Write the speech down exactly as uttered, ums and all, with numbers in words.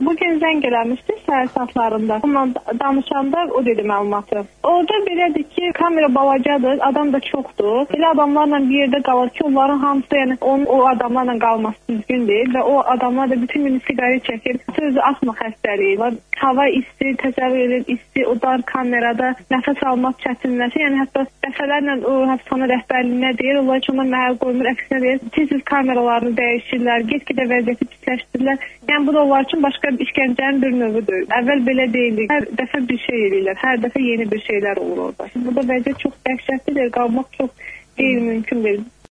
Bugün zəng eləmişdi səhər saatlarında. Onunla danışanda o dedi məlumatı. Orada belədir ki, kamera balacadır, adam da çoxdur. Elə adamlarla bir yerdə qalır ki, onların hamısı, yəni onun o adamlarla qalması düzgün deyil və o adamlar da bütün gün siqaret çəkir. Sözü asma xəstəliyi var. Hava isti, təsəvvür edir, isti, o dar kamerada nəfəs almaq çətinləşir. Yəni hətta dəfələrlə o həbsxana rəhbərliyinə deyir, onlar ki, ona məhəl qoymur, əksinə deyir, tez-tez kameralarını dəyişirlər, get-gedə vəziyyəti pisləşdirirlər. Yəni bu da onlar üçün başqa işgəncənin bir növüdür. Əvvəl belə deyildi. Hər dəfə bir şey edirlər, hər dəfə yeni bir şeylər olur orada. Burada vəziyyət çox dəhşətlidir, qalmaq çox qeyri-mümkün deyil.